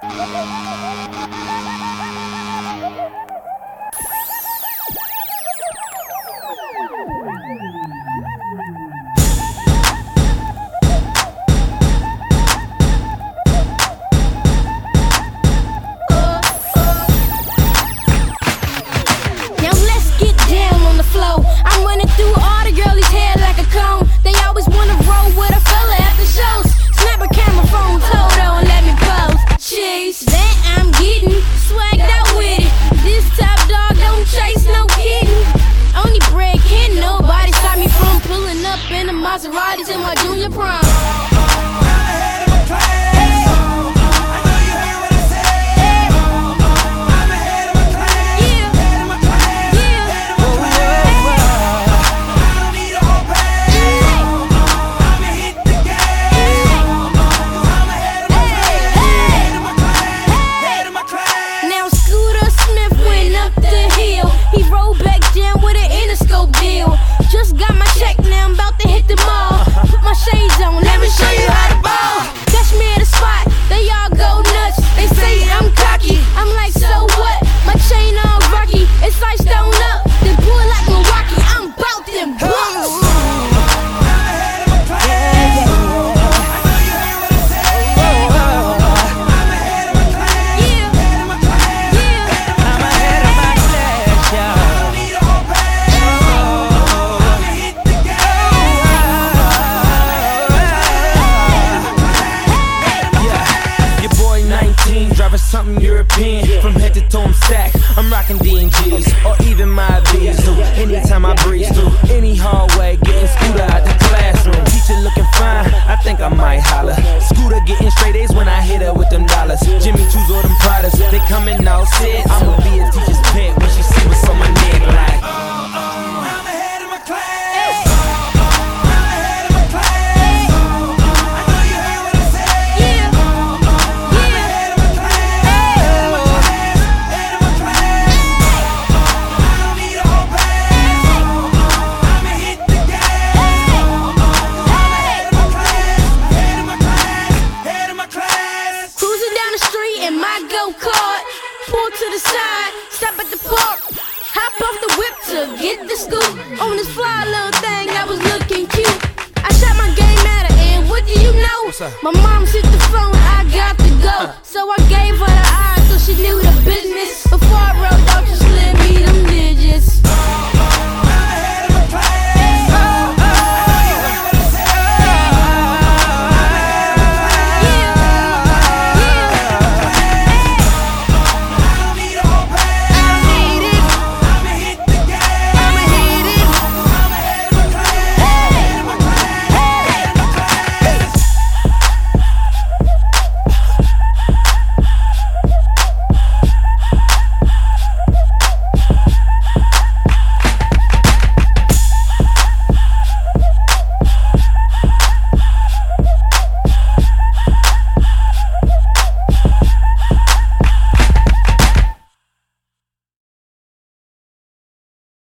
Maseratis in my junior prom. Something European, from head to toe I'm stacked. I'm rocking D&Gs, or even my V's too. Anytime I breeze through any hallway, getting Scooter out the classroom. Teacher looking fine, I think I might holler. Scooter getting straight A's when I hit her with them dollars. Jimmy Choo's or them Pradas, they coming all set. I'ma be a teacher's pet when she see what's on my neck like. I'm ahead of my class. Pull to the side, stop at the park, hop off the whip to get the scoop. On this fly little thing that was looking cute, I shot my game at her and what do you know? My mom hit the phone, I got to go. So I gave her the eyes so she knew the business before I wrote